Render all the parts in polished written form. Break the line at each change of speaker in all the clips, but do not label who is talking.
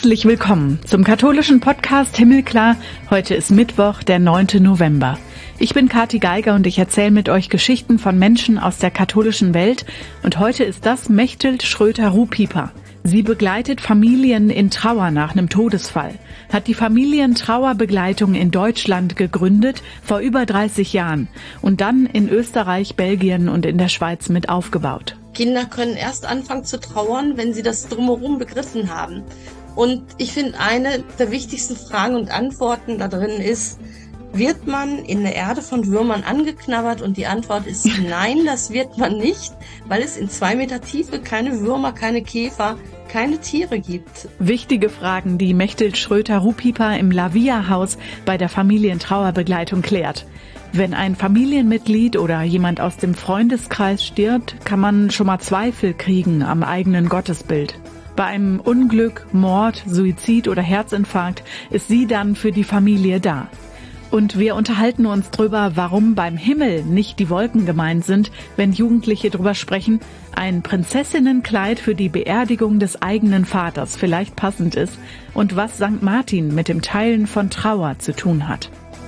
Herzlich willkommen zum katholischen Podcast Himmelklar. Heute ist Mittwoch, der 9. November. Ich bin Kathi Geiger und ich erzähle mit euch Geschichten von Menschen aus der katholischen Welt. Und heute ist das Mechthild Schröter-Rupiper. Sie begleitet Familien in Trauer nach einem Todesfall, hat die Familientrauerbegleitung in Deutschland gegründet vor über 30 Jahren und dann in Österreich, Belgien und in der Schweiz mit aufgebaut.
Kinder können erst anfangen zu trauern, wenn sie das Drumherum begriffen haben. Und ich finde, eine der wichtigsten Fragen und Antworten da drin ist, wird man in der Erde von Würmern angeknabbert? Und die Antwort ist nein, das wird man nicht, weil es in 2 Meter Tiefe keine Würmer, keine Käfer, keine Tiere gibt.
Wichtige Fragen, die Mechthild Schröter-Rupiper im Lavia-Haus bei der Familientrauerbegleitung klärt. Wenn ein Familienmitglied oder jemand aus dem Freundeskreis stirbt, kann man schon mal Zweifel kriegen am eigenen Gottesbild. Bei einem Unglück, Mord, Suizid oder Herzinfarkt ist sie dann für die Familie da. Und wir unterhalten uns drüber, warum beim Himmel nicht die Wolken gemeint sind, wenn Jugendliche drüber sprechen, ein Prinzessinnenkleid für die Beerdigung des eigenen Vaters vielleicht passend ist und was St. Martin mit dem Teilen von Trauer zu tun hat.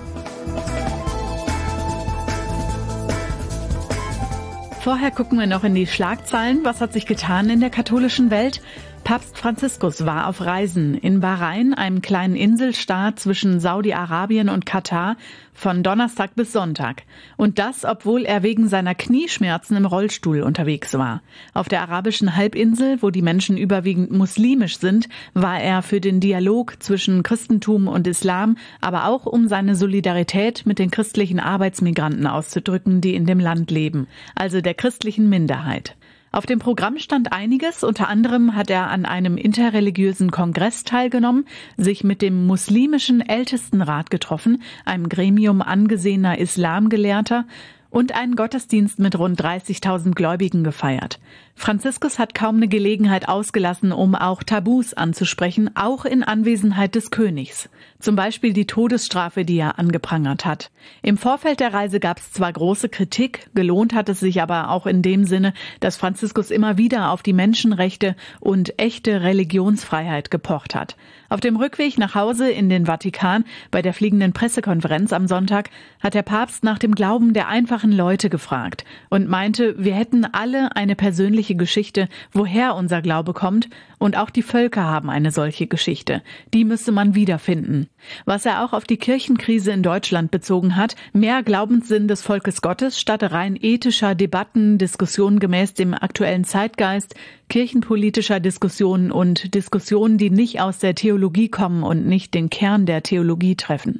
Vorher gucken wir noch in die Schlagzeilen. Was hat sich getan in der katholischen Welt? Papst Franziskus war auf Reisen in Bahrain, einem kleinen Inselstaat zwischen Saudi-Arabien und Katar, von Donnerstag bis Sonntag. Und das, obwohl er wegen seiner Knieschmerzen im Rollstuhl unterwegs war. Auf der arabischen Halbinsel, wo die Menschen überwiegend muslimisch sind, war er für den Dialog zwischen Christentum und Islam, aber auch um seine Solidarität mit den christlichen Arbeitsmigranten auszudrücken, die in dem Land leben, also der christlichen Minderheit. Auf dem Programm stand einiges, unter anderem hat er an einem interreligiösen Kongress teilgenommen, sich mit dem muslimischen Ältestenrat getroffen, einem Gremium angesehener Islamgelehrter, und einen Gottesdienst mit rund 30.000 Gläubigen gefeiert. Franziskus hat kaum eine Gelegenheit ausgelassen, um auch Tabus anzusprechen, auch in Anwesenheit des Königs. Zum Beispiel die Todesstrafe, die er angeprangert hat. Im Vorfeld der Reise gab es zwar große Kritik, gelohnt hat es sich aber auch in dem Sinne, dass Franziskus immer wieder auf die Menschenrechte und echte Religionsfreiheit gepocht hat. Auf dem Rückweg nach Hause in den Vatikan bei der fliegenden Pressekonferenz am Sonntag hat der Papst nach dem Glauben der einfachen Leute gefragt und meinte, wir hätten alle eine persönliche Geschichte, woher unser Glaube kommt, und auch die Völker haben eine solche Geschichte. Die müsse man wiederfinden. Was er auch auf die Kirchenkrise in Deutschland bezogen hat, mehr Glaubenssinn des Volkes Gottes statt rein ethischer Debatten, Diskussionen gemäß dem aktuellen Zeitgeist, kirchenpolitischer Diskussionen und Diskussionen, die nicht aus der Theologie kommen und nicht den Kern der Theologie treffen.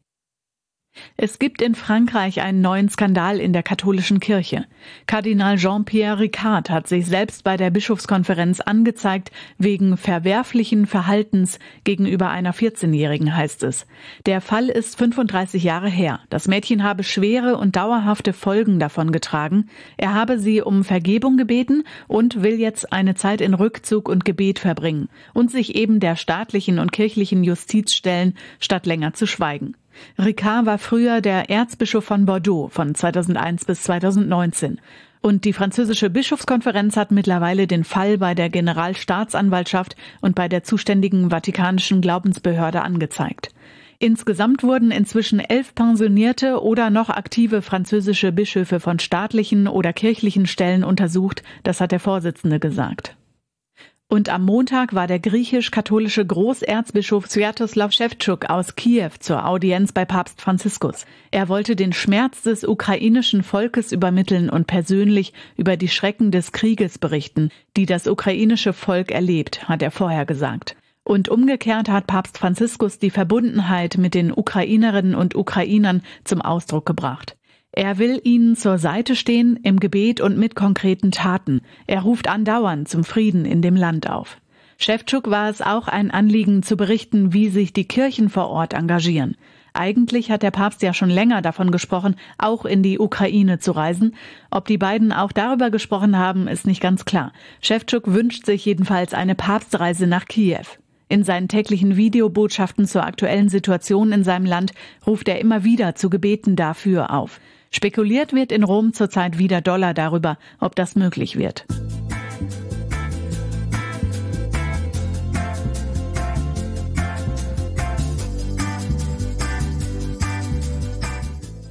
Es gibt in Frankreich einen neuen Skandal in der katholischen Kirche. Kardinal Jean-Pierre Ricard hat sich selbst bei der Bischofskonferenz angezeigt wegen verwerflichen Verhaltens gegenüber einer 14-Jährigen, heißt es. Der Fall ist 35 Jahre her. Das Mädchen habe schwere und dauerhafte Folgen davon getragen. Er habe sie um Vergebung gebeten und will jetzt eine Zeit in Rückzug und Gebet verbringen und sich eben der staatlichen und kirchlichen Justiz stellen, statt länger zu schweigen. Ricard war früher der Erzbischof von Bordeaux von 2001 bis 2019. Und die französische Bischofskonferenz hat mittlerweile den Fall bei der Generalstaatsanwaltschaft und bei der zuständigen vatikanischen Glaubensbehörde angezeigt. Insgesamt wurden inzwischen 11 pensionierte oder noch aktive französische Bischöfe von staatlichen oder kirchlichen Stellen untersucht, das hat der Vorsitzende gesagt. Und am Montag war der griechisch-katholische Großerzbischof Swiatoslav Ševčuk aus Kiew zur Audienz bei Papst Franziskus. Er wollte den Schmerz des ukrainischen Volkes übermitteln und persönlich über die Schrecken des Krieges berichten, die das ukrainische Volk erlebt, hat er vorher gesagt. Und umgekehrt hat Papst Franziskus die Verbundenheit mit den Ukrainerinnen und Ukrainern zum Ausdruck gebracht. Er will ihnen zur Seite stehen, im Gebet und mit konkreten Taten. Er ruft andauernd zum Frieden in dem Land auf. Ševčuk war es auch ein Anliegen zu berichten, wie sich die Kirchen vor Ort engagieren. Eigentlich hat der Papst ja schon länger davon gesprochen, auch in die Ukraine zu reisen. Ob die beiden auch darüber gesprochen haben, ist nicht ganz klar. Ševčuk wünscht sich jedenfalls eine Papstreise nach Kiew. In seinen täglichen Videobotschaften zur aktuellen Situation in seinem Land ruft er immer wieder zu Gebeten dafür auf. Spekuliert wird in Rom zurzeit wieder doller darüber, ob das möglich wird.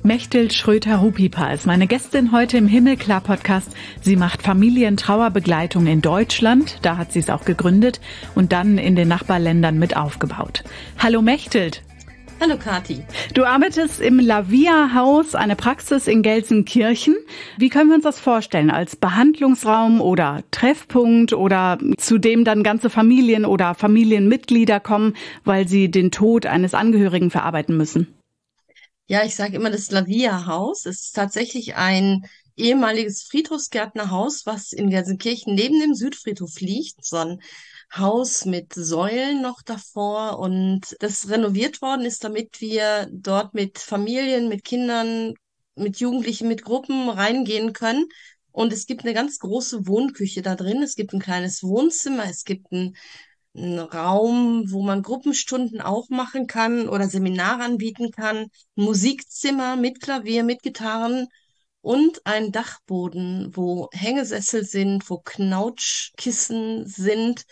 Mechthild Schröter-Rupipa ist meine Gästin heute im Himmelklar-Podcast. Sie macht Familientrauerbegleitung in Deutschland, da hat sie es auch gegründet und dann in den Nachbarländern mit aufgebaut. Hallo Mechthild.
Hallo Kathi.
Du arbeitest im Lavia-Haus, eine Praxis in Gelsenkirchen. Wie können wir uns das vorstellen? Als Behandlungsraum oder Treffpunkt oder zu dem dann ganze Familien oder Familienmitglieder kommen, weil sie den Tod eines Angehörigen verarbeiten müssen?
Ja, ich sage immer das Lavia-Haus. Es ist tatsächlich ein ehemaliges Friedhofsgärtnerhaus, was in Gelsenkirchen neben dem Südfriedhof liegt. So ein Haus mit Säulen noch davor. Und das renoviert worden ist, damit wir dort mit Familien, mit Kindern, mit Jugendlichen, mit Gruppen reingehen können. Und es gibt eine ganz große Wohnküche da drin. Es gibt ein kleines Wohnzimmer. Es gibt ein Raum, wo man Gruppenstunden auch machen kann oder Seminare anbieten kann, ein Musikzimmer mit Klavier, mit Gitarren und ein Dachboden, wo Hängesessel sind, wo Knautschkissen sind,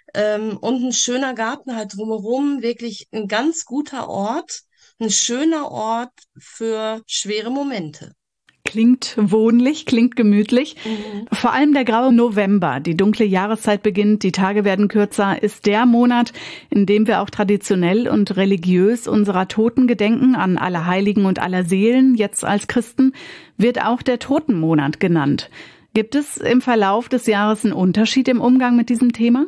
und ein schöner Garten halt drumherum, wirklich ein ganz guter Ort, ein schöner Ort für schwere Momente.
Klingt wohnlich, klingt gemütlich. Vor allem der graue November, die dunkle Jahreszeit beginnt, die Tage werden kürzer, ist der Monat, in dem wir auch traditionell und religiös unserer Toten gedenken, an Allerheiligen und Allerseelen. Jetzt als Christen wird auch der Totenmonat genannt. Gibt es im Verlauf des Jahres einen Unterschied im Umgang mit diesem Thema?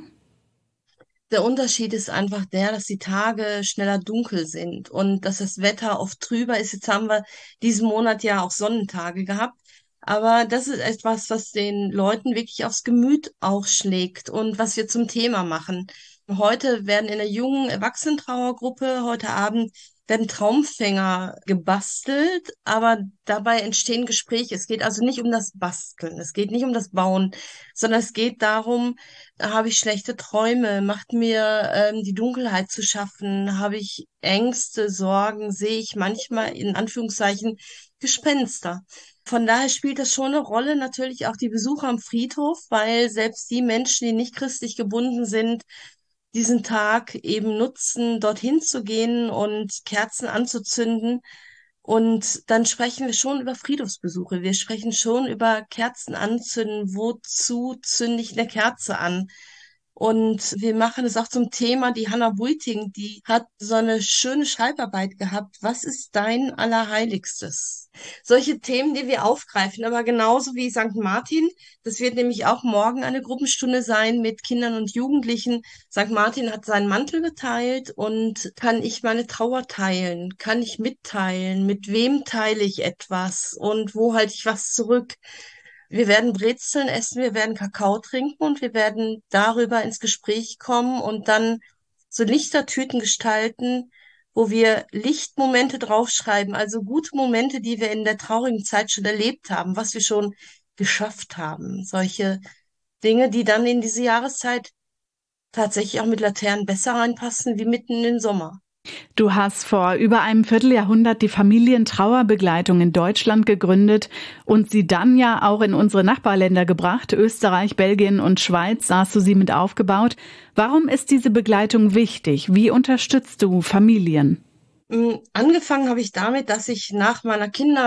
Der Unterschied ist einfach der, dass die Tage schneller dunkel sind und dass das Wetter oft trüber ist. Jetzt haben wir diesen Monat ja auch Sonnentage gehabt. Aber das ist etwas, was den Leuten wirklich aufs Gemüt auch schlägt und was wir zum Thema machen. Heute werden in der jungen Erwachsenentrauergruppe, heute Abend werden Traumfänger gebastelt, aber dabei entstehen Gespräche. Es geht also nicht um das Basteln, es geht nicht um das Bauen, sondern es geht darum, habe ich schlechte Träume, macht mir die Dunkelheit zu schaffen, habe ich Ängste, Sorgen, sehe ich manchmal in Anführungszeichen Gespenster. Von daher spielt das schon eine Rolle, natürlich auch die Besucher am Friedhof, weil selbst die Menschen, die nicht christlich gebunden sind, diesen Tag eben nutzen, dorthin zu gehen und Kerzen anzuzünden. Und dann sprechen wir schon über Friedhofsbesuche. Wir sprechen schon über Kerzen anzünden. Wozu zünde ich eine Kerze an? Und wir machen es auch zum Thema. Die Hannah Buiting, die hat so eine schöne Schreibarbeit gehabt. Was ist dein Allerheiligstes? Solche Themen, die wir aufgreifen, aber genauso wie St. Martin. Das wird nämlich auch morgen eine Gruppenstunde sein mit Kindern und Jugendlichen. St. Martin hat seinen Mantel geteilt und kann ich meine Trauer teilen? Kann ich mitteilen? Mit wem teile ich etwas? Und wo halte ich was zurück? Wir werden Brezeln essen, wir werden Kakao trinken und wir werden darüber ins Gespräch kommen und dann so Lichtertüten gestalten, wo wir Lichtmomente draufschreiben, also gute Momente, die wir in der traurigen Zeit schon erlebt haben, was wir schon geschafft haben. Solche Dinge, die dann in diese Jahreszeit tatsächlich auch mit Laternen besser reinpassen wie mitten in den Sommer.
Du hast vor über einem Vierteljahrhundert die Familientrauerbegleitung in Deutschland gegründet und sie dann ja auch in unsere Nachbarländer gebracht. Österreich, Belgien und Schweiz, da hast du sie mit aufgebaut. Warum ist diese Begleitung wichtig? Wie unterstützt du Familien?
Angefangen habe ich damit, dass ich nach meiner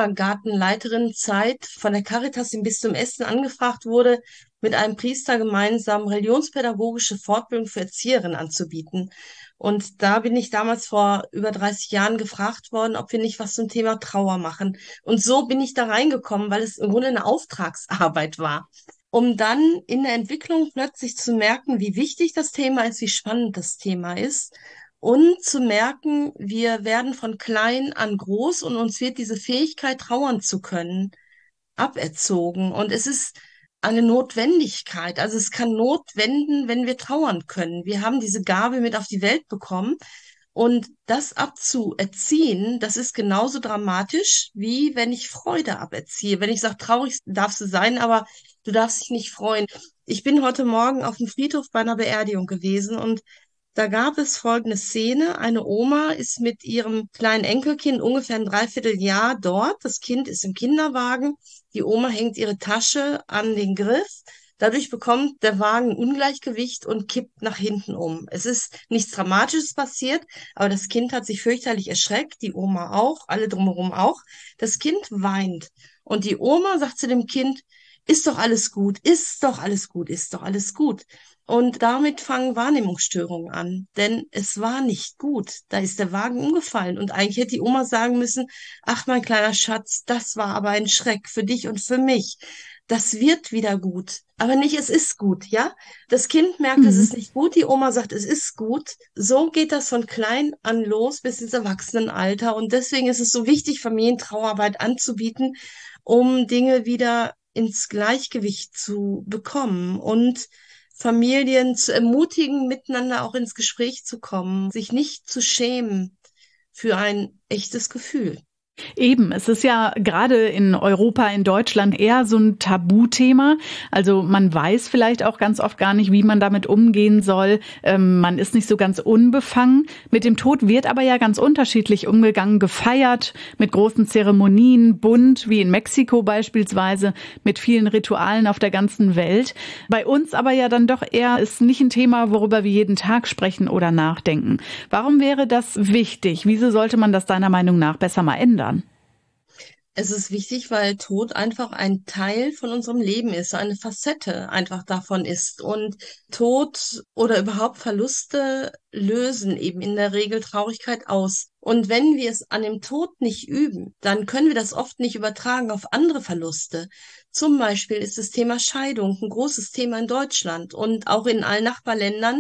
Kindergartenleiterinnenzeit von der Caritas im Bistum Essen angefragt wurde, mit einem Priester gemeinsam religionspädagogische Fortbildung für Erzieherinnen anzubieten. Und da bin ich damals vor über 30 Jahren gefragt worden, ob wir nicht was zum Thema Trauer machen. Und so bin ich da reingekommen, weil es im Grunde eine Auftragsarbeit war. Um dann in der Entwicklung plötzlich zu merken, wie wichtig das Thema ist, wie spannend das Thema ist. Und zu merken, wir werden von klein an groß und uns wird diese Fähigkeit, trauern zu können, aberzogen. Und es ist eine Notwendigkeit. Also es kann Not wenden, wenn wir trauern können. Wir haben diese Gabe mit auf die Welt bekommen. Und das abzuerziehen, das ist genauso dramatisch, wie wenn ich Freude aberziehe. Wenn ich sage, traurig darfst du sein, aber du darfst dich nicht freuen. Ich bin heute Morgen auf dem Friedhof bei einer Beerdigung gewesen und da gab es folgende Szene. Eine Oma ist mit ihrem kleinen Enkelkind ungefähr ein Dreivierteljahr dort. Das Kind ist im Kinderwagen. Die Oma hängt ihre Tasche an den Griff Dadurch bekommt der Wagen Ungleichgewicht und kippt nach hinten um. Es ist nichts Dramatisches passiert, aber das Kind hat sich fürchterlich erschreckt, die Oma auch, alle drumherum auch. Das Kind weint und die Oma sagt zu dem Kind, ist doch alles gut, ist doch alles gut, ist doch alles gut. Und damit fangen Wahrnehmungsstörungen an, denn es war nicht gut. Da ist der Wagen umgefallen und eigentlich hätte die Oma sagen müssen, ach mein kleiner Schatz, das war aber ein Schreck für dich und für mich. Das wird wieder gut, aber nicht, es ist gut, ja? Das Kind merkt, es
Mhm.
ist nicht gut, die Oma sagt, es ist gut. So geht das von klein an los bis ins Erwachsenenalter und deswegen ist es so wichtig, Familientrauerarbeit anzubieten, um Dinge wieder ins Gleichgewicht zu bekommen und Familien zu ermutigen, miteinander auch ins Gespräch zu kommen, sich nicht zu schämen für ein echtes Gefühl.
Eben, es ist ja gerade in Europa, in Deutschland eher so ein Tabuthema. Also man weiß vielleicht auch ganz oft gar nicht, wie man damit umgehen soll. Man ist nicht so ganz unbefangen. Mit dem Tod wird aber ja ganz unterschiedlich umgegangen, gefeiert, mit großen Zeremonien, bunt, wie in Mexiko beispielsweise, mit vielen Ritualen auf der ganzen Welt. Bei uns aber ja dann doch eher ist nicht ein Thema, worüber wir jeden Tag sprechen oder nachdenken. Warum wäre das wichtig? Wieso sollte man das deiner Meinung nach besser mal ändern?
Es ist wichtig, weil Tod einfach ein Teil von unserem Leben ist, so eine Facette einfach davon ist. Und Tod oder überhaupt Verluste lösen eben in der Regel Traurigkeit aus. Und wenn wir es an dem Tod nicht üben, dann können wir das oft nicht übertragen auf andere Verluste. Zum Beispiel ist das Thema Scheidung ein großes Thema in Deutschland und auch in allen Nachbarländern.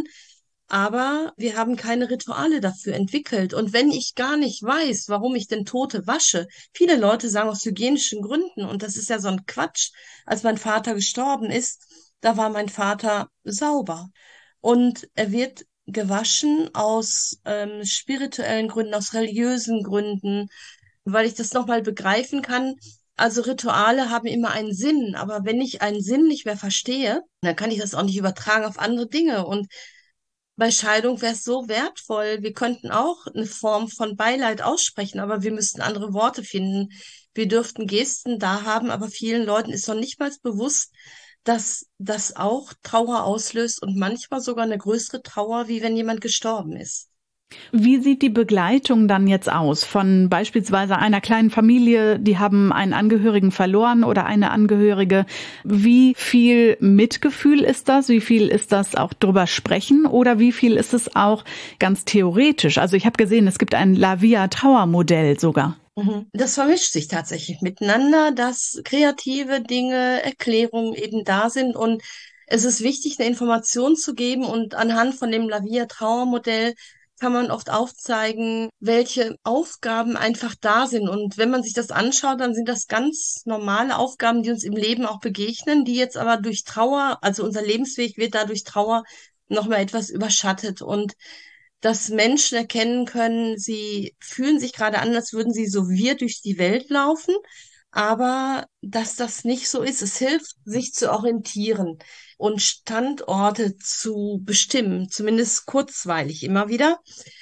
Aber wir haben keine Rituale dafür entwickelt. Und wenn ich gar nicht weiß, warum ich denn Tote wasche, viele Leute sagen aus hygienischen Gründen, und das ist ja so ein Quatsch. Als mein Vater gestorben ist, da war mein Vater sauber. Und er wird gewaschen aus spirituellen Gründen, aus religiösen Gründen, weil ich das nochmal begreifen kann. Also Rituale haben immer einen Sinn, aber wenn ich einen Sinn nicht mehr verstehe, dann kann ich das auch nicht übertragen auf andere Dinge. Und bei Scheidung wäre es so wertvoll. Wir könnten auch eine Form von Beileid aussprechen, aber wir müssten andere Worte finden. Wir dürften Gesten da haben, aber vielen Leuten ist noch nicht mal bewusst, dass das auch Trauer auslöst und manchmal sogar eine größere Trauer, wie wenn jemand gestorben ist.
Wie sieht die Begleitung dann jetzt aus von beispielsweise einer kleinen Familie, die haben einen Angehörigen verloren oder eine Angehörige? Wie viel Mitgefühl ist das? Wie viel ist das auch drüber sprechen? Oder wie viel ist es auch ganz theoretisch? Also ich habe gesehen, es gibt ein La Via Trauermodell sogar.
Das vermischt sich tatsächlich miteinander, dass kreative Dinge, Erklärungen eben da sind und es ist wichtig, eine Information zu geben und anhand von dem La Via Trauermodell kann man oft aufzeigen, welche Aufgaben einfach da sind. Und wenn man sich das anschaut, dann sind das ganz normale Aufgaben, die uns im Leben auch begegnen, die jetzt aber durch Trauer, also unser Lebensweg wird dadurch Trauer nochmal etwas überschattet. Und dass Menschen erkennen können, sie fühlen sich gerade an, als würden sie so wir durch die Welt laufen, aber dass das nicht so ist. Es hilft, sich zu orientieren und Standorte zu bestimmen, zumindest kurzweilig immer wieder,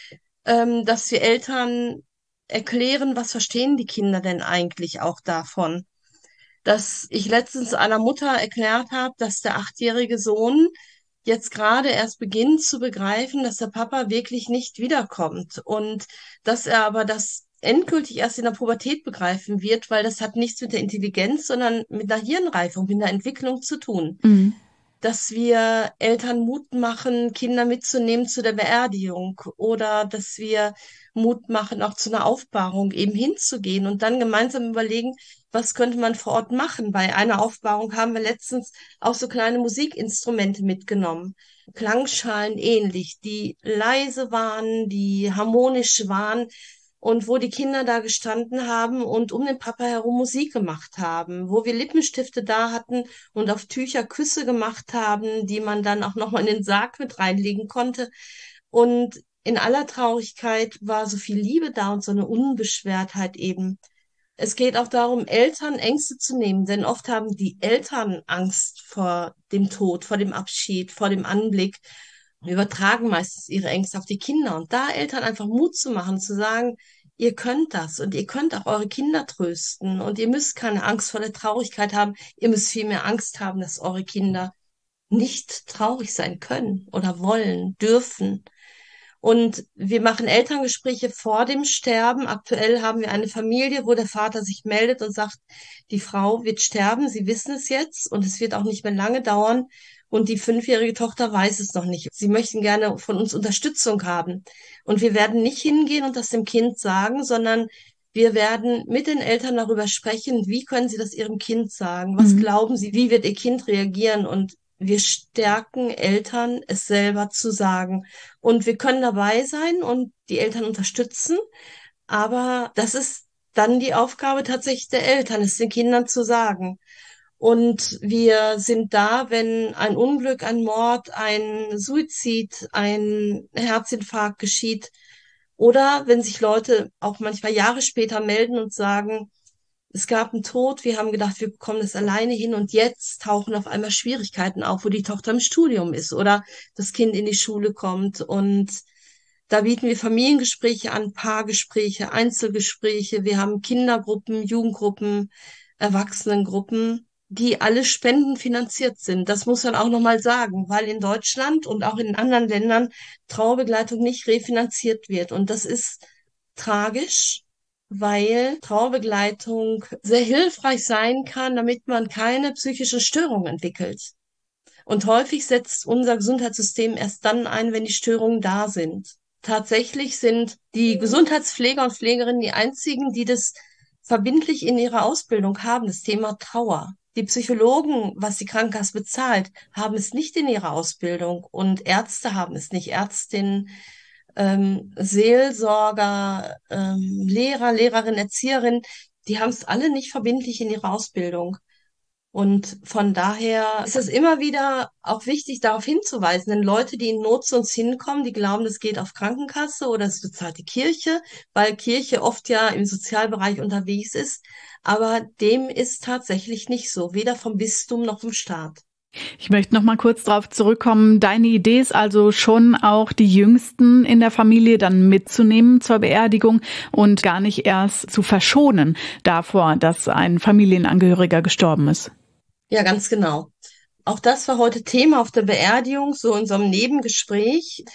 dass wir Eltern erklären, was verstehen die Kinder denn eigentlich auch davon. Dass ich letztens einer Mutter erklärt habe, dass der 8-jährige Sohn jetzt gerade erst beginnt zu begreifen, dass der Papa wirklich nicht wiederkommt und dass er aber das endgültig erst in der Pubertät begreifen wird, weil das hat nichts mit der Intelligenz, sondern mit der Hirnreifung, mit der Entwicklung zu tun.
Mhm.
Dass wir Eltern Mut machen, Kinder mitzunehmen zu der Beerdigung oder dass wir Mut machen, auch zu einer Aufbahrung eben hinzugehen und dann gemeinsam überlegen, was könnte man vor Ort machen. Bei einer Aufbahrung haben wir letztens auch so kleine Musikinstrumente mitgenommen, Klangschalen ähnlich, die leise waren, die harmonisch waren und wo die Kinder da gestanden haben und um den Papa herum Musik gemacht haben, wo wir Lippenstifte da hatten und auf Tücher Küsse gemacht haben, die man dann auch nochmal in den Sarg mit reinlegen konnte. Und in aller Traurigkeit war so viel Liebe da und so eine Unbeschwertheit eben. Es geht auch darum, Eltern Ängste zu nehmen, denn oft haben die Eltern Angst vor dem Tod, vor dem Abschied, vor dem Anblick, übertragen meistens ihre Ängste auf die Kinder. Und da Eltern einfach Mut zu machen, zu sagen, ihr könnt das und ihr könnt auch eure Kinder trösten und ihr müsst keine Angst vor der Traurigkeit haben, ihr müsst viel mehr Angst haben, dass eure Kinder nicht traurig sein können oder wollen, dürfen. Und wir machen Elterngespräche vor dem Sterben. Aktuell haben wir eine Familie, wo der Vater sich meldet und sagt, die Frau wird sterben, sie wissen es jetzt und es wird auch nicht mehr lange dauern. Und die 5-jährige Tochter weiß es noch nicht. Sie möchten gerne von uns Unterstützung haben. Und wir werden nicht hingehen und das dem Kind sagen, sondern wir werden mit den Eltern darüber sprechen, wie können sie das ihrem Kind sagen? Was
Mhm.
glauben sie, wie wird ihr Kind reagieren? Und wir stärken Eltern, es selber zu sagen. Und wir können dabei sein und die Eltern unterstützen. Aber das ist dann die Aufgabe tatsächlich der Eltern, es den Kindern zu sagen. Und wir sind da, wenn ein Unglück, ein Mord, ein Suizid, ein Herzinfarkt geschieht oder wenn sich Leute auch manchmal Jahre später melden und sagen, es gab einen Tod, wir haben gedacht, wir bekommen das alleine hin und jetzt tauchen auf einmal Schwierigkeiten auf, wo die Tochter im Studium ist oder das Kind in die Schule kommt. Und da bieten wir Familiengespräche an, Paargespräche, Einzelgespräche. Wir haben Kindergruppen, Jugendgruppen, Erwachsenengruppen, die alle spendenfinanziert sind. Das muss man auch nochmal sagen, weil in Deutschland und auch in anderen Ländern Trauerbegleitung nicht refinanziert wird. Und das ist tragisch, weil Trauerbegleitung sehr hilfreich sein kann, damit man keine psychischen Störungen entwickelt. Und häufig setzt unser Gesundheitssystem erst dann ein, wenn die Störungen da sind. Tatsächlich sind die Gesundheitspfleger und Pflegerinnen die einzigen, die das verbindlich in ihrer Ausbildung haben, das Thema Trauer. Die Psychologen, was die Krankenkasse bezahlt, haben es nicht in ihrer Ausbildung und Ärzte haben es nicht. Ärztinnen, Seelsorger, Lehrer, Lehrerinnen, Erzieherinnen, die haben es alle nicht verbindlich in ihrer Ausbildung. Und von daher ist es immer wieder auch wichtig, darauf hinzuweisen, denn Leute, die in Not zu uns hinkommen, die glauben, das geht auf Krankenkasse oder es bezahlt die Kirche, weil Kirche oft ja im Sozialbereich unterwegs ist. Aber dem ist tatsächlich nicht so, weder vom Bistum noch vom Staat.
Ich möchte noch mal kurz darauf zurückkommen. Deine Idee ist also schon auch, die Jüngsten in der Familie dann mitzunehmen zur Beerdigung und gar nicht erst zu verschonen davor, dass ein Familienangehöriger gestorben ist.
Ja, ganz genau. Auch das war heute Thema auf der Beerdigung, so in so einem Nebengespräch.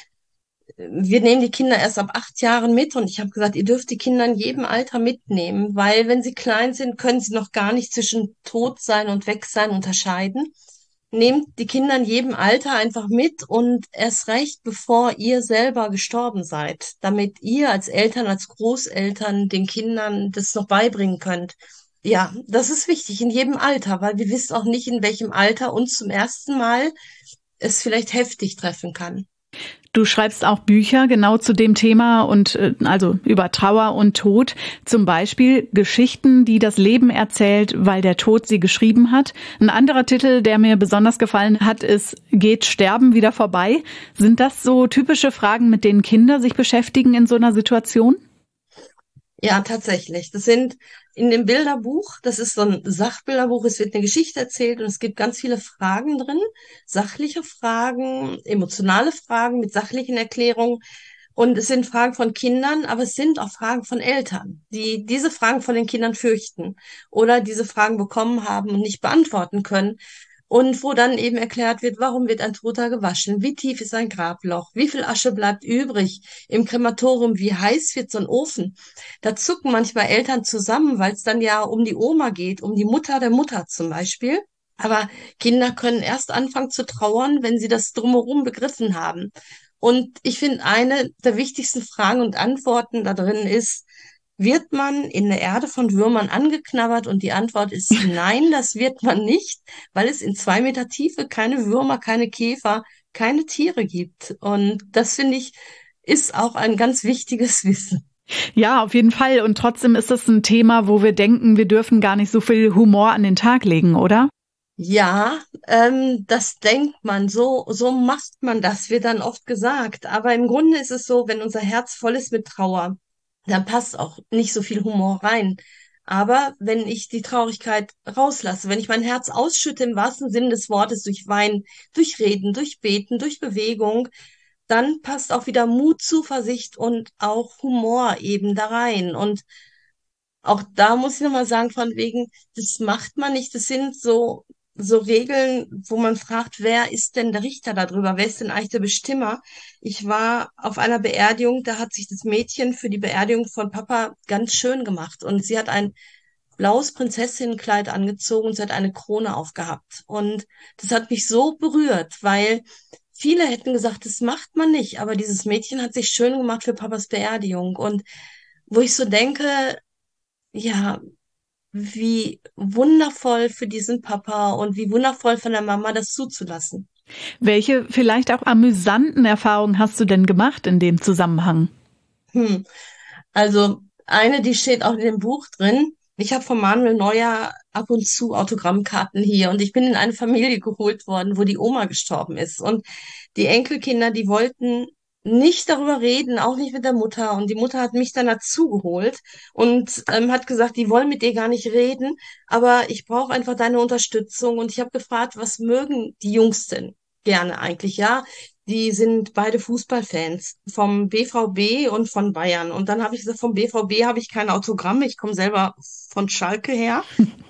Wir nehmen die Kinder erst ab 8 Jahren mit und ich habe gesagt, ihr dürft die Kinder in jedem Alter mitnehmen, weil wenn sie klein sind, können sie noch gar nicht zwischen tot sein und weg sein unterscheiden. Nehmt die Kinder in jedem Alter einfach mit und erst recht, bevor ihr selber gestorben seid, damit ihr als Eltern, als Großeltern den Kindern das noch beibringen könnt. Ja, das ist wichtig in jedem Alter, weil wir wissen auch nicht, in welchem Alter uns zum ersten Mal es vielleicht heftig treffen kann.
Du schreibst auch Bücher genau zu dem Thema und also über Trauer und Tod. Zum Beispiel Geschichten, die das Leben erzählt, weil der Tod sie geschrieben hat. Ein anderer Titel, der mir besonders gefallen hat, ist Geht Sterben wieder vorbei? Sind das so typische Fragen, mit denen Kinder sich beschäftigen in so einer Situation?
Ja, tatsächlich. Das sind in dem Bilderbuch, das ist so ein Sachbilderbuch, es wird eine Geschichte erzählt und es gibt ganz viele Fragen drin, sachliche Fragen, emotionale Fragen mit sachlichen Erklärungen. Und es sind Fragen von Kindern, aber es sind auch Fragen von Eltern, die diese Fragen von den Kindern fürchten oder diese Fragen bekommen haben und nicht beantworten können. Und wo dann eben erklärt wird, warum wird ein Toter gewaschen? Wie tief ist ein Grabloch? Wie viel Asche bleibt übrig im Krematorium? Wie heiß wird so ein Ofen? Da zucken manchmal Eltern zusammen, weil es dann ja um die Oma geht, um die Mutter der Mutter zum Beispiel. Aber Kinder können erst anfangen zu trauern, wenn sie das Drumherum begriffen haben. Und ich finde, eine der wichtigsten Fragen und Antworten da drin ist, wird man in der Erde von Würmern angeknabbert? Und die Antwort ist nein, das wird man nicht, weil es in 2 Meter Tiefe keine Würmer, keine Käfer, keine Tiere gibt. Und das finde ich, ist auch ein ganz wichtiges Wissen.
Ja, auf jeden Fall. Und trotzdem ist das ein Thema, wo wir denken, wir dürfen gar nicht so viel Humor an den Tag legen, oder?
Ja, das denkt man, so macht man das, wird dann oft gesagt. Aber im Grunde ist es so, wenn unser Herz voll ist mit Trauer, dann passt auch nicht so viel Humor rein. Aber wenn ich die Traurigkeit rauslasse, wenn ich mein Herz ausschütte im wahrsten Sinne des Wortes durch Weinen, durch Reden, durch Beten, durch Bewegung, dann passt auch wieder Mut, Zuversicht und auch Humor eben da rein. Und auch da muss ich nochmal sagen, von wegen, das macht man nicht. Das sind so so Regeln, wo man fragt, wer ist denn der Richter darüber? Wer ist denn eigentlich der Bestimmer? Ich war auf einer Beerdigung, da hat sich das Mädchen für die Beerdigung von Papa ganz schön gemacht und sie hat ein blaues Prinzessinnenkleid angezogen und sie hat eine Krone aufgehabt. Und das hat mich so berührt, weil viele hätten gesagt, das macht man nicht, aber dieses Mädchen hat sich schön gemacht für Papas Beerdigung. Und wo ich so denke, ja, wie wundervoll für diesen Papa und wie wundervoll von der Mama, das zuzulassen.
Welche vielleicht auch amüsanten Erfahrungen hast du denn gemacht in dem Zusammenhang?
Hm. Also eine, die steht auch in dem Buch drin. Ich habe von Manuel Neuer ab und zu Autogrammkarten hier und ich bin in eine Familie geholt worden, wo die Oma gestorben ist. Und die Enkelkinder, die wollten nicht darüber reden, auch nicht mit der Mutter. Und die Mutter hat mich dann dazu geholt und hat gesagt, die wollen mit dir gar nicht reden, aber ich brauche einfach deine Unterstützung. Und ich habe gefragt, was mögen die Jungs denn gerne eigentlich? Ja, die sind beide Fußballfans vom BVB und von Bayern. Und dann habe ich gesagt, vom BVB habe ich keine Autogramme. Ich komme selber von Schalke her.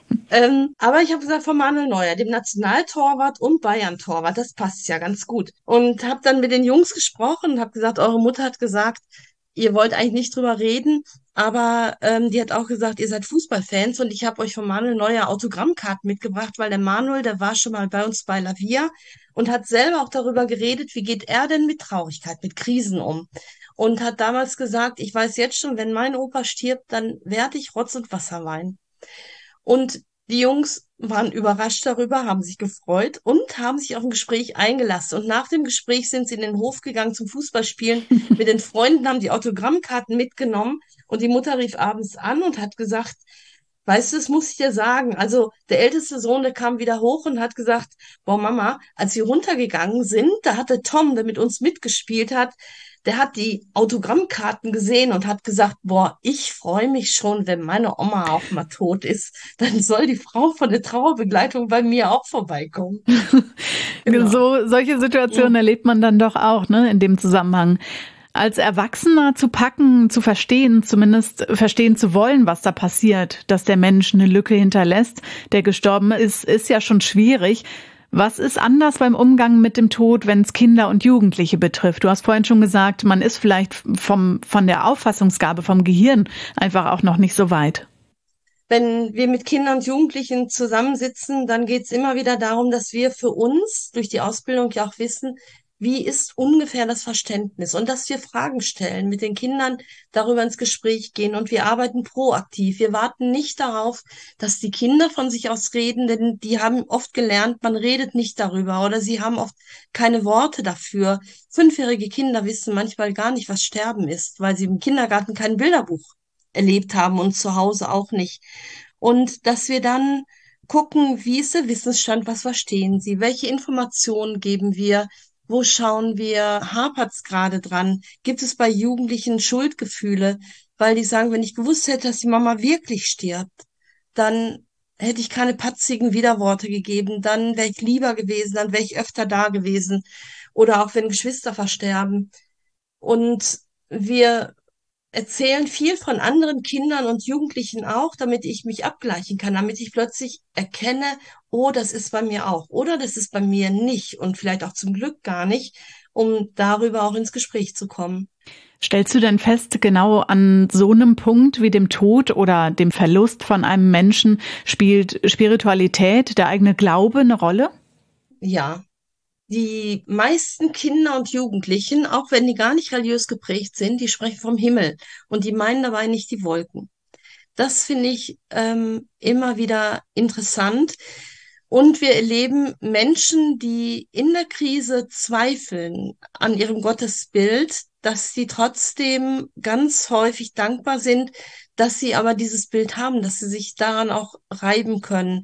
Aber ich habe gesagt, von Manuel Neuer, dem Nationaltorwart und Bayern-Torwart, das passt ja ganz gut. Und habe dann mit den Jungs gesprochen und habe gesagt, eure Mutter hat gesagt, ihr wollt eigentlich nicht drüber reden, aber die hat auch gesagt, ihr seid Fußballfans und ich habe euch von Manuel Neuer Autogrammkarten mitgebracht, weil der Manuel, der war schon mal bei uns bei La Via und hat selber auch darüber geredet, wie geht er denn mit Traurigkeit, mit Krisen um. Und hat damals gesagt, ich weiß jetzt schon, wenn mein Opa stirbt, dann werde ich Rotz und Wasser weinen. Und die Jungs waren überrascht darüber, haben sich gefreut und haben sich auf ein Gespräch eingelassen. Und nach dem Gespräch sind sie in den Hof gegangen zum Fußballspielen mit den Freunden, haben die Autogrammkarten mitgenommen und die Mutter rief abends an und hat gesagt, weißt du, das muss ich dir sagen. Also der älteste Sohn, der kam wieder hoch und hat gesagt, boah Mama, als wir runtergegangen sind, da hatte Tom, der mit uns mitgespielt hat, der hat die Autogrammkarten gesehen und hat gesagt, boah, ich freue mich schon, wenn meine Oma auch mal tot ist, dann soll die Frau von der Trauerbegleitung bei mir auch vorbeikommen. Genau.
Solche Situationen
Mhm.
erlebt man dann doch auch, ne, in dem Zusammenhang. Als Erwachsener zu packen, zu verstehen, zumindest verstehen zu wollen, was da passiert, dass der Mensch eine Lücke hinterlässt, der gestorben ist, ist ja schon schwierig. Was ist anders beim Umgang mit dem Tod, wenn es Kinder und Jugendliche betrifft? Du hast vorhin schon gesagt, man ist vielleicht von der Auffassungsgabe vom Gehirn einfach auch noch nicht so weit.
Wenn wir mit Kindern und Jugendlichen zusammensitzen, dann geht es immer wieder darum, dass wir für uns durch die Ausbildung ja auch wissen, wie ist ungefähr das Verständnis und dass wir Fragen stellen, mit den Kindern darüber ins Gespräch gehen und wir arbeiten proaktiv. Wir warten nicht darauf, dass die Kinder von sich aus reden, denn die haben oft gelernt, man redet nicht darüber oder sie haben oft keine Worte dafür. 5-jährige Kinder wissen manchmal gar nicht, was Sterben ist, weil sie im Kindergarten kein Bilderbuch erlebt haben und zu Hause auch nicht. Und dass wir dann gucken, wie ist der Wissensstand, was verstehen Sie, welche Informationen geben wir, wo schauen wir, hapert's gerade dran, gibt es bei Jugendlichen Schuldgefühle, weil die sagen, wenn ich gewusst hätte, dass die Mama wirklich stirbt, dann hätte ich keine patzigen Widerworte gegeben, dann wäre ich lieber gewesen, dann wäre ich öfter da gewesen. Oder auch wenn Geschwister versterben. Und wir erzählen viel von anderen Kindern und Jugendlichen auch, damit ich mich abgleichen kann, damit ich plötzlich erkenne, oh, das ist bei mir auch oder das ist bei mir nicht und vielleicht auch zum Glück gar nicht, um darüber auch ins Gespräch zu kommen.
Stellst du denn fest, genau an so einem Punkt wie dem Tod oder dem Verlust von einem Menschen spielt Spiritualität, der eigene Glaube eine Rolle?
Ja, die meisten Kinder und Jugendlichen, auch wenn die gar nicht religiös geprägt sind, die sprechen vom Himmel und die meinen dabei nicht die Wolken. Das finde ich immer wieder interessant. Und wir erleben Menschen, die in der Krise zweifeln an ihrem Gottesbild, dass sie trotzdem ganz häufig dankbar sind, dass sie aber dieses Bild haben, dass sie sich daran auch reiben können.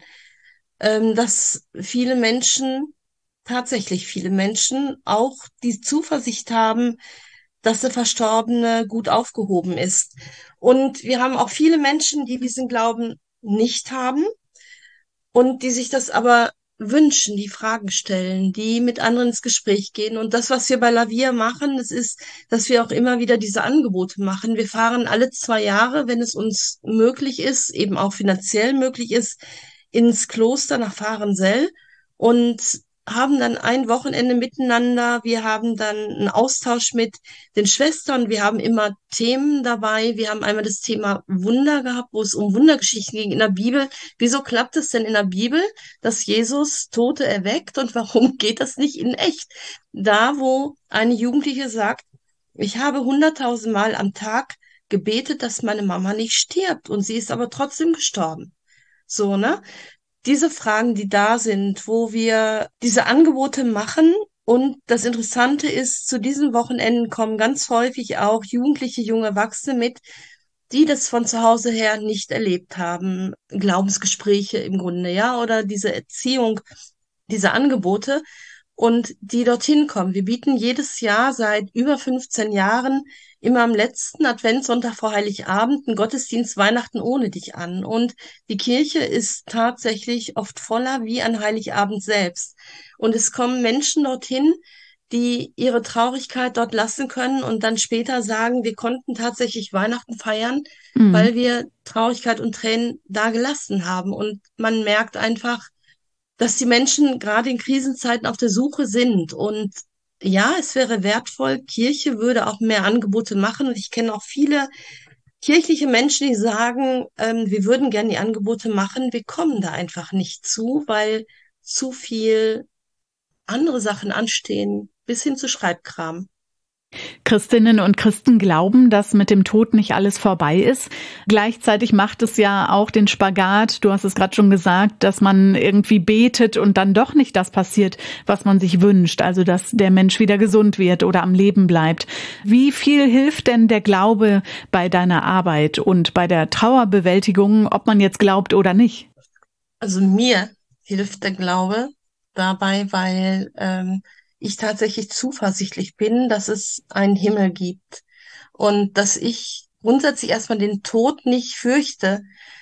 Dass viele Menschen, tatsächlich viele Menschen, auch die Zuversicht haben, dass der Verstorbene gut aufgehoben ist. Und wir haben auch viele Menschen, die diesen Glauben nicht haben und die sich das aber wünschen, die Fragen stellen, die mit anderen ins Gespräch gehen. Und das, was wir bei La Via machen, das ist, dass wir auch immer wieder diese Angebote machen. Wir fahren alle 2 Jahre, wenn es uns möglich ist, eben auch finanziell möglich ist, ins Kloster nach Varensell und haben dann ein Wochenende miteinander. Wir haben dann einen Austausch mit den Schwestern. Wir haben immer Themen dabei. Wir haben einmal das Thema Wunder gehabt, wo es um Wundergeschichten ging in der Bibel. Wieso klappt es denn in der Bibel, dass Jesus Tote erweckt und warum geht das nicht in echt? Da, wo eine Jugendliche sagt, ich habe 100.000 Mal am Tag gebetet, dass meine Mama nicht stirbt und sie ist aber trotzdem gestorben. So, ne? Diese Fragen, die da sind, wo wir diese Angebote machen. Und das Interessante ist, zu diesen Wochenenden kommen ganz häufig auch Jugendliche, junge Erwachsene mit, die das von zu Hause her nicht erlebt haben. Glaubensgespräche im Grunde, ja, oder diese Erziehung, diese Angebote und die dorthin kommen. Wir bieten jedes Jahr seit über 15 Jahren immer am letzten Adventssonntag vor Heiligabend einen Gottesdienst Weihnachten ohne dich an. Und die Kirche ist tatsächlich oft voller wie an Heiligabend selbst. Und es kommen Menschen dorthin, die ihre Traurigkeit dort lassen können und dann später sagen, wir konnten tatsächlich Weihnachten feiern,
Mhm.
weil wir Traurigkeit und Tränen da gelassen haben. Und man merkt einfach, dass die Menschen gerade in Krisenzeiten auf der Suche sind. Und ja, es wäre wertvoll, Kirche würde auch mehr Angebote machen. Und ich kenne auch viele kirchliche Menschen, die sagen, wir würden gerne die Angebote machen, wir kommen da einfach nicht zu, weil zu viel andere Sachen anstehen, bis hin zu Schreibkram.
Christinnen und Christen glauben, dass mit dem Tod nicht alles vorbei ist. Gleichzeitig macht es ja auch den Spagat, du hast es gerade schon gesagt, dass man irgendwie betet und dann doch nicht das passiert, was man sich wünscht, also dass der Mensch wieder gesund wird oder am Leben bleibt. Wie viel hilft denn der Glaube bei deiner Arbeit und bei der Trauerbewältigung, ob man jetzt glaubt oder nicht?
Also mir hilft der Glaube dabei, weil ich tatsächlich zuversichtlich bin, dass es einen Himmel gibt und dass ich grundsätzlich erstmal den Tod nicht fürchte.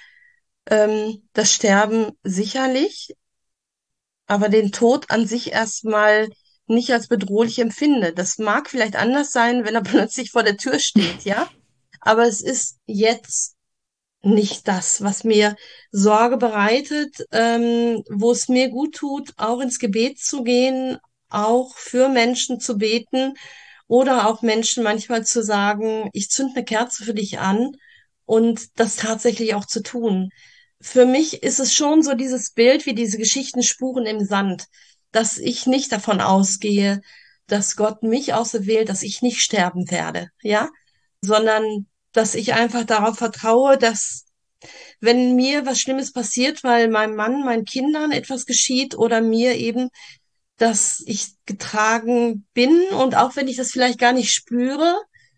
Das Sterben sicherlich, aber den Tod an sich erstmal nicht als bedrohlich empfinde. Das mag vielleicht anders sein, wenn er plötzlich vor der Tür steht, ja. Aber es ist jetzt nicht das, was mir Sorge bereitet, wo es mir gut tut, auch ins Gebet zu gehen, auch für Menschen zu beten oder auch Menschen manchmal zu sagen, ich zünd eine Kerze für dich an und das tatsächlich auch zu tun. Für mich ist es schon so dieses Bild wie diese Geschichten Spuren im Sand, dass ich nicht davon ausgehe, dass Gott mich auserwählt, dass ich nicht sterben werde, ja, sondern dass ich einfach darauf vertraue, dass wenn mir was Schlimmes passiert, weil meinem Mann, meinen Kindern etwas geschieht oder mir eben, dass ich getragen bin und auch wenn ich das vielleicht gar nicht spüre,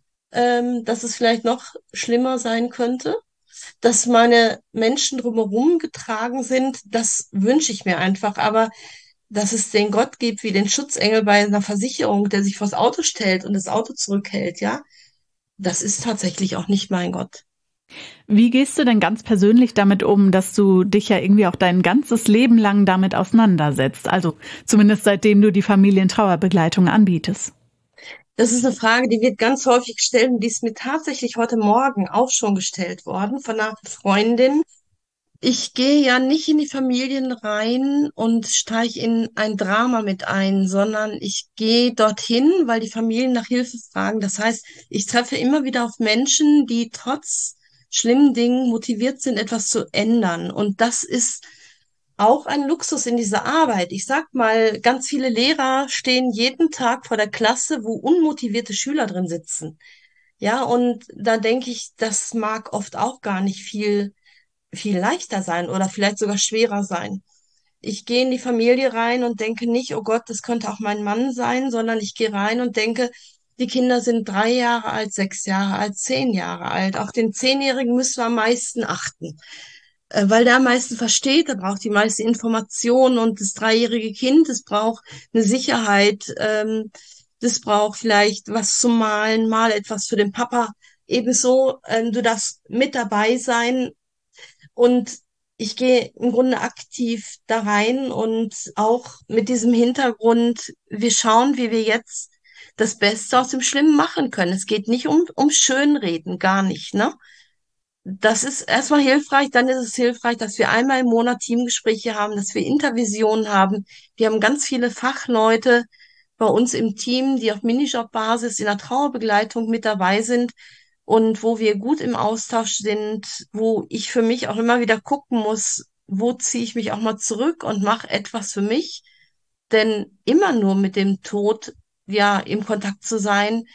dass es vielleicht noch schlimmer sein könnte, dass meine Menschen drumherum getragen sind, das wünsche ich mir einfach. Aber dass es den Gott gibt wie den Schutzengel bei einer Versicherung, der sich vors Auto stellt und das Auto zurückhält, ja, das ist tatsächlich auch nicht mein Gott.
Wie gehst du denn ganz persönlich damit um, dass du dich ja irgendwie auch dein ganzes Leben lang damit auseinandersetzt? Also zumindest seitdem du die Familientrauerbegleitung anbietest.
Das ist eine Frage, die wird ganz häufig gestellt und die ist mir tatsächlich heute Morgen auch schon gestellt worden von einer Freundin. Ich gehe ja nicht in die Familien rein und steige in ein Drama mit ein, sondern ich gehe dorthin, weil die Familien nach Hilfe fragen. Das heißt, ich treffe immer wieder auf Menschen, die trotz schlimmen Dingen motiviert sind, etwas zu ändern. Und das ist auch ein Luxus in dieser Arbeit. Ich sag mal, ganz viele Lehrer stehen jeden Tag vor der Klasse, wo unmotivierte Schüler drin sitzen. Ja, und da denke ich, das mag oft auch gar nicht viel leichter sein oder vielleicht sogar schwerer sein. Ich gehe in die Familie rein und denke nicht, oh Gott, das könnte auch mein Mann sein, sondern ich gehe rein und denke, die Kinder sind 3 Jahre alt, 6 Jahre alt, 10 Jahre alt. Auf den Zehnjährigen müssen wir am meisten achten, weil der am meisten versteht, der braucht die meiste Information und das dreijährige Kind, das braucht eine Sicherheit, das braucht vielleicht was zum Malen, mal etwas für den Papa. Ebenso, du darfst mit dabei sein und ich gehe im Grunde aktiv da rein und auch mit diesem Hintergrund, wir schauen, wie wir jetzt das Beste aus dem Schlimmen machen können. Es geht nicht um Schönreden, gar nicht, ne? Das ist erstmal hilfreich. Dann ist es hilfreich, dass wir einmal im Monat Teamgespräche haben, dass wir Intervisionen haben. Wir haben ganz viele Fachleute bei uns im Team, die auf Minijob-Basis in der Trauerbegleitung mit dabei sind und wo wir gut im Austausch sind, wo ich für mich auch immer wieder gucken muss, wo ziehe ich mich auch mal zurück und mache etwas für mich. Denn immer nur mit dem Tod, ja, im Kontakt zu sein,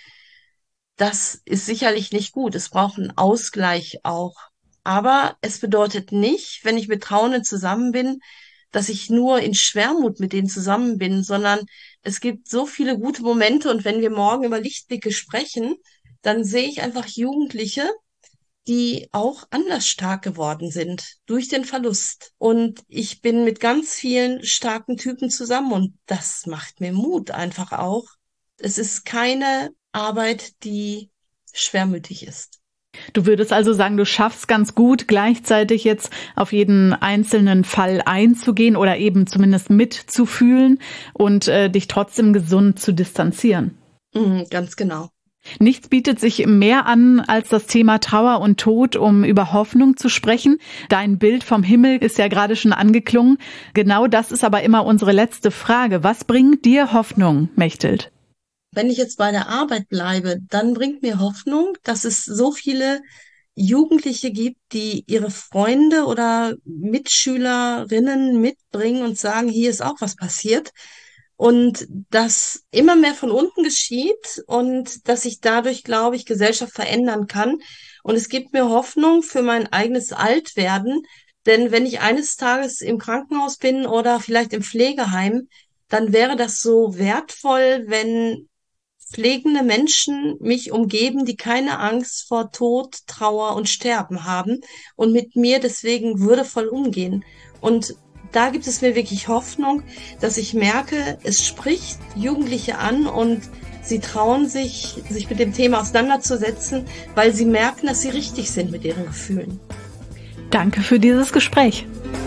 das ist sicherlich nicht gut. Es braucht einen Ausgleich auch. Aber es bedeutet nicht, wenn ich mit Trauernden zusammen bin, dass ich nur in Schwermut mit denen zusammen bin, sondern es gibt so viele gute Momente. Und wenn wir morgen über Lichtblicke sprechen, dann sehe ich einfach Jugendliche, die auch anders stark geworden sind durch den Verlust. Und ich bin mit ganz vielen starken Typen zusammen und das macht mir Mut einfach auch. Es ist keine Arbeit, die schwermütig ist.
Du würdest also sagen, du schaffst ganz gut, gleichzeitig jetzt auf jeden einzelnen Fall einzugehen oder eben zumindest mitzufühlen und dich trotzdem gesund zu distanzieren.
Ganz genau.
Nichts bietet sich mehr an als das Thema Trauer und Tod, um über Hoffnung zu sprechen. Dein Bild vom Himmel ist ja gerade schon angeklungen. Genau das ist aber immer unsere letzte Frage. Was bringt dir Hoffnung, Mechthild?
Wenn ich jetzt bei der Arbeit bleibe, dann bringt mir Hoffnung, dass es so viele Jugendliche gibt, die ihre Freunde oder Mitschülerinnen mitbringen und sagen, hier ist auch was passiert. Und dass immer mehr von unten geschieht und dass ich dadurch, glaube ich, Gesellschaft verändern kann. Und es gibt mir Hoffnung für mein eigenes Altwerden. Denn wenn ich eines Tages im Krankenhaus bin oder vielleicht im Pflegeheim, dann wäre das so wertvoll, wenn pflegende Menschen mich umgeben, die keine Angst vor Tod, Trauer und Sterben haben und mit mir deswegen würdevoll umgehen. Und da gibt es mir wirklich Hoffnung, dass ich merke, es spricht Jugendliche an und sie trauen sich mit dem Thema auseinanderzusetzen, weil sie merken, dass sie richtig sind mit ihren Gefühlen.
Danke für dieses Gespräch.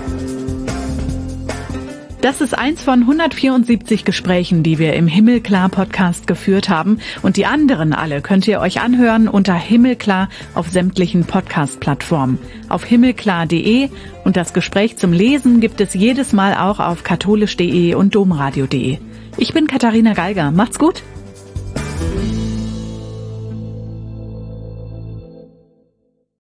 Das ist eins von 174 Gesprächen, die wir im Himmelklar-Podcast geführt haben. Und die anderen alle könnt ihr euch anhören unter Himmelklar auf sämtlichen Podcast-Plattformen. Auf himmelklar.de und das Gespräch zum Lesen gibt es jedes Mal auch auf katholisch.de und domradio.de. Ich bin Katharina Geiger. Macht's gut!